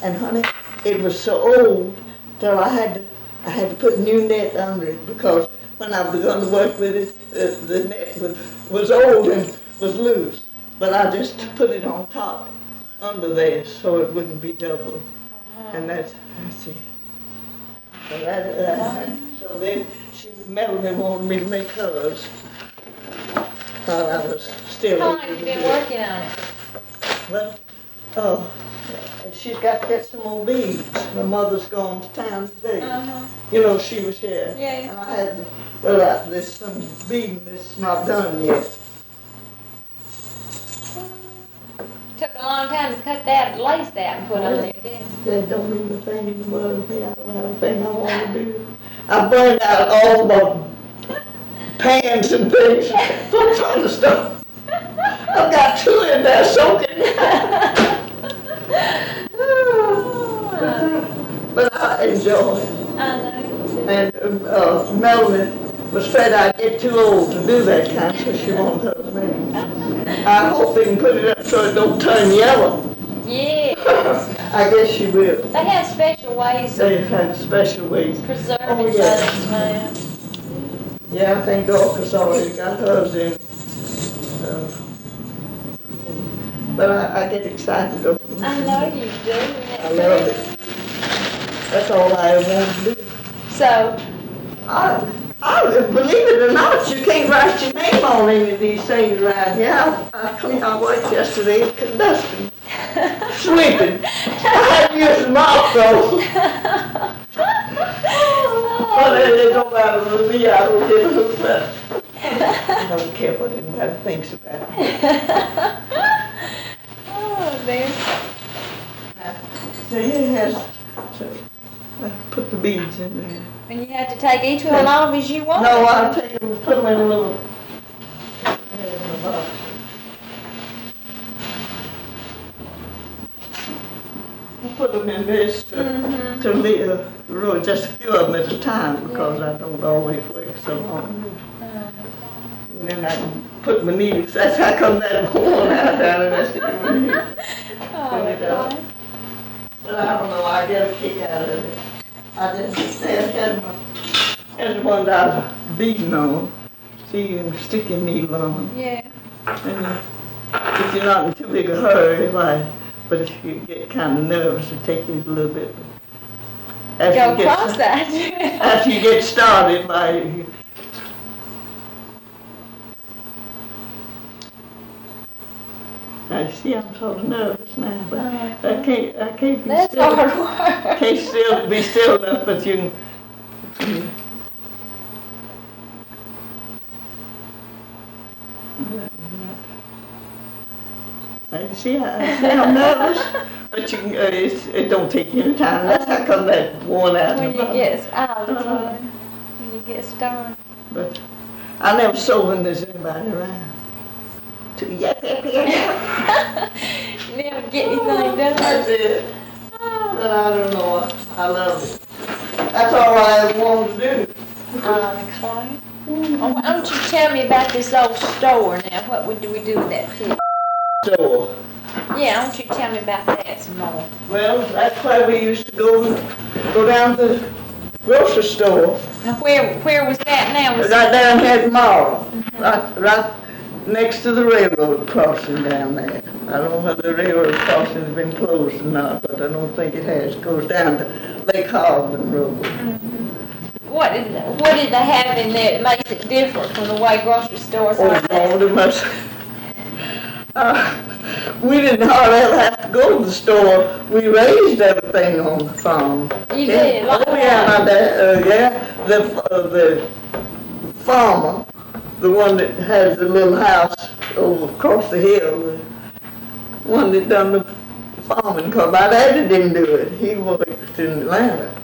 And honey, it was so old till I had to put new net under it because when I begun to work with it, the net was old and was loose. But I just put it on top under there so it wouldn't be double. And that's it. So then Melanie wanted me to make hers. While I was still. How long have you been working on it? Well, she's got to get some more beads. My mother's gone to town today. You know, she was here. Yeah. And I had, there's some beading that's not done yet. Took a long time to cut that, lace that and put on there, didn't it? They don't do the thing in the world to me. I don't have a thing I want to do. I burned out all my pans and things, all kind of stuff. I've got two in there soaking. But I enjoy it. I know. And Melanie was afraid I'd get too old to do that kind, so she won't help me. I hope they can put it up so it don't turn yellow. Yeah. I guess she will. They have special ways of They have special ways. preserving yes. those. Yeah, I think Dorcas already got hers in. But I get excited over it. I know you do. I love it. That's all I ever want to do. So, I believe it or not, you can't write your name on any of these things around here. I worked yesterday at dusting, sweeping. I had to use the mop though. But it don't matter to me, I don't give a hoot. I don't care what anybody thinks about it. oh, there. So it has, I put the beads in there. And you have to take each one off as you want? No, I'll take them and put them in a little box. I put them in this to leave, really just a few of them at a time because I don't always work so long. And then I can put my needles. That's how come that worn out down in this. But I don't know, I get a kick out of it. I just had the one that I was beating on. See, you can stick your needle on them. Yeah. And if you're not in too big a hurry, but if you get kind of nervous, it takes you a little bit. Go across that. After you get started, I see I'm sort of nervous now, but I can't be That's still. hard work. Can't be still enough, but you can. See, I'm nervous, but you can, it don't take any time. That's how come that worn out. When you get out of time, when you get started. But I never sew when there's anybody around. Yep. You never get anything done. That's it. But I don't know. I love it. That's all I ever wanted to do. Clay. Oh, why don't you tell me about this old store now? What do we do with that pit? Store. Yeah, I want you to tell me about that some more. Well, that's where we used to go down to the grocery store. Now, where was that now? Was Right down here at the mall. Right next to the railroad crossing down there. I don't know whether the railroad crossing has been closed or not, but I don't think it has. It goes down to Lake Harbin Road. What did they have in there that makes it different from the way grocery stores Oh, are? Lord, it must. We didn't hardly ever have to go to the store. We raised everything on the farm. You did? Oh, yeah, my dad, the farmer, the one that has the little house over across the hill, the one that done the farming, because my daddy didn't do it. He worked in Atlanta.